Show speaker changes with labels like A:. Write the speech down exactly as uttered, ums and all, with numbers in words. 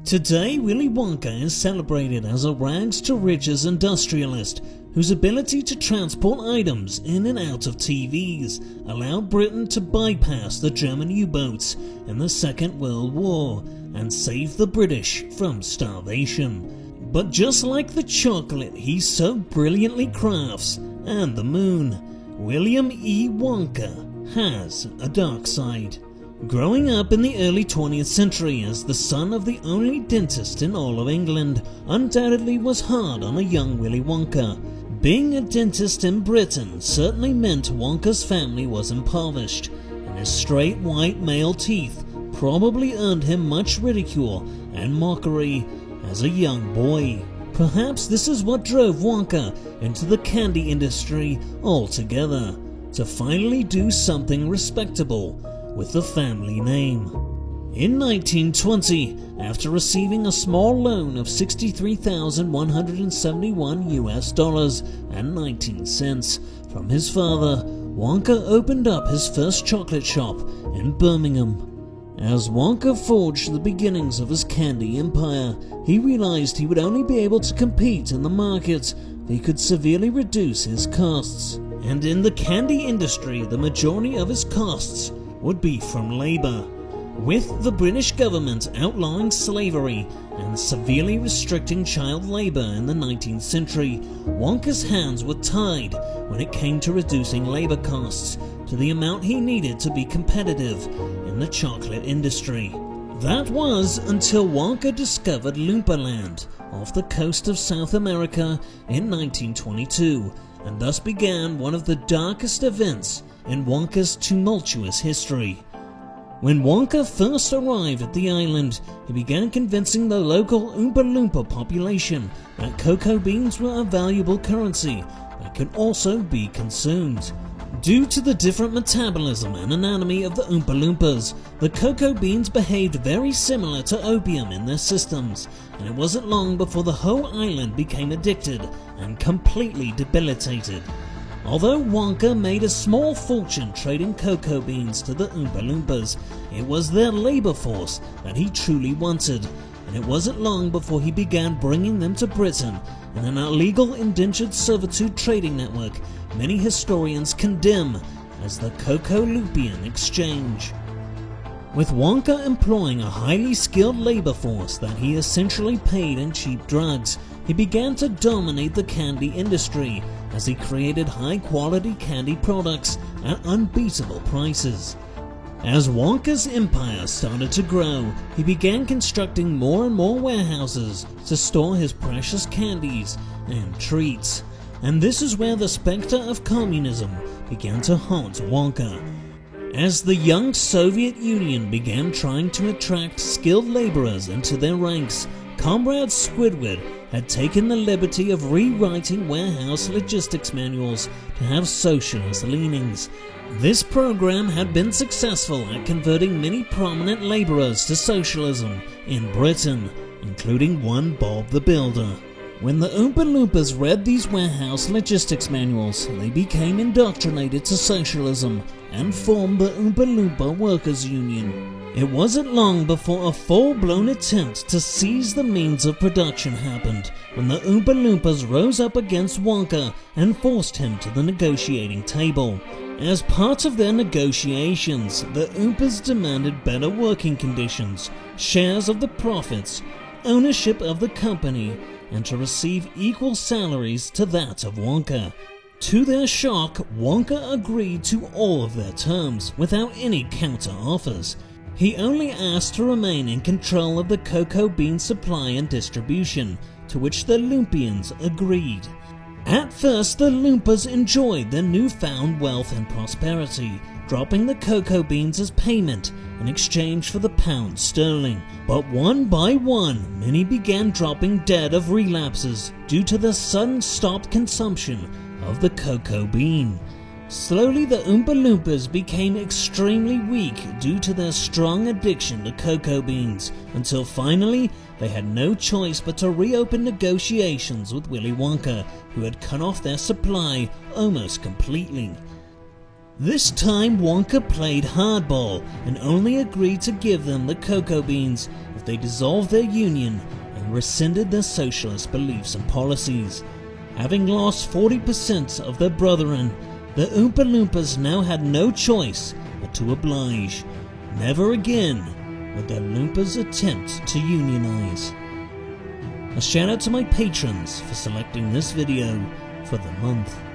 A: Today, Willy Wonka is celebrated as a rags-to-riches industrialist whose ability to transport items in and out of T Vs allowed Britain to bypass the German U-boats in the Second World War and save the British from starvation. But just like the chocolate he so brilliantly crafts and the moon, William E. Wonka has a dark side. Growing up in the early twentieth century as the son of the only dentist in all of England undoubtedly was hard on a young Willy Wonka. Being a dentist in Britain certainly meant Wonka's family was impoverished, and his straight white male teeth probably earned him much ridicule and mockery as a young boy. Perhaps this is what drove Wonka into the candy industry altogether, to finally do something respectable with the family name. In nineteen twenty, after receiving a small loan of sixty-three thousand one hundred seventy-one U S dollars and nineteen cents from his father, Wonka opened up his first chocolate shop in Birmingham. As Wonka forged the beginnings of his candy empire, he realized he would only be able to compete in the market if he could severely reduce his costs. And in the candy industry, the majority of his costs would be from labor. With the British government outlawing slavery and severely restricting child labor in the nineteenth century, Wonka's hands were tied when it came to reducing labor costs to the amount he needed to be competitive in the chocolate industry. That was until Wonka discovered Loompa Land off the coast of South America in nineteen twenty-two, and thus began one of the darkest events in Wonka's tumultuous history. When Wonka first arrived at the island, he began convincing the local Oompa Loompa population that cocoa beans were a valuable currency that could also be consumed. Due to the different metabolism and anatomy of the Oompa Loompas, the cocoa beans behaved very similar to opium in their systems, and it wasn't long before the whole island became addicted and completely debilitated. Although Wonka made a small fortune trading cocoa beans to the Oompa Loompas, it was their labor force that he truly wanted, and it wasn't long before he began bringing them to Britain in an illegal indentured servitude trading network many historians condemn as the Coco-Loopian Exchange. With Wonka employing a highly skilled labor force that he essentially paid in cheap drugs, he began to dominate the candy industry as he created high-quality candy products at unbeatable prices. As Wonka's empire started to grow, he began constructing more and more warehouses to store his precious candies and treats. And this is where the specter of communism began to haunt Wonka. As the young Soviet Union began trying to attract skilled laborers into their ranks, Comrade Squidward had taken the liberty of rewriting warehouse logistics manuals to have socialist leanings. This program had been successful at converting many prominent laborers to socialism in Britain, including one Bob the Builder. When the Oompa Loompas read these warehouse logistics manuals, they became indoctrinated to socialism and formed the Oompa Loompa Workers' Union. It wasn't long before a full-blown attempt to seize the means of production happened, when the Oompa Loompas rose up against Wonka and forced him to the negotiating table. As part of their negotiations, the Oompas demanded better working conditions, shares of the profits, ownership of the company, and to receive equal salaries to that of Wonka. To their shock, Wonka agreed to all of their terms without any counter-offers. He only asked to remain in control of the cocoa bean supply and distribution, to which the Loompians agreed. At first, the Loompas enjoyed their newfound wealth and prosperity, dropping the cocoa beans as payment in exchange for the pound sterling. But one by one, many began dropping dead of relapses due to the sudden stopped consumption of the cocoa bean. Slowly, the Oompa Loompas became extremely weak due to their strong addiction to cocoa beans, until finally they had no choice but to reopen negotiations with Willy Wonka, who had cut off their supply almost completely. This time Wonka played hardball and only agreed to give them the cocoa beans if they dissolved their union and rescinded their socialist beliefs and policies. Having lost forty percent of their brethren, the Oompa Loompas now had no choice but to oblige. Never again would the Loompas attempt to unionize. A shout out to my patrons for selecting this video for the month.